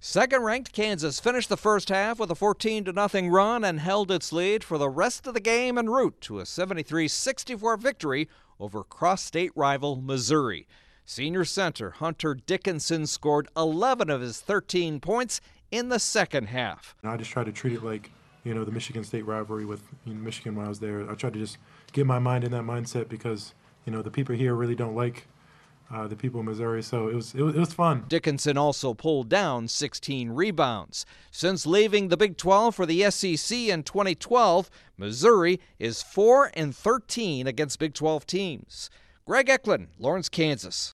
Second-ranked Kansas finished the first half with a 14-0 run and held its lead for the rest of the game en route to a 73-64 victory over cross-state rival Missouri. Senior center Hunter Dickinson scored 11 of his 13 points in the second half. I just try to treat it like, the Michigan State rivalry with Michigan when I was there. I tried to just get my mind in that mindset because, the people here really don't like the people in Missouri, so it was fun. Dickinson also pulled down 16 rebounds. Since leaving the Big 12 for the SEC in 2012, Missouri is 4-13 against Big 12 teams. Greg Eklund, Lawrence, Kansas.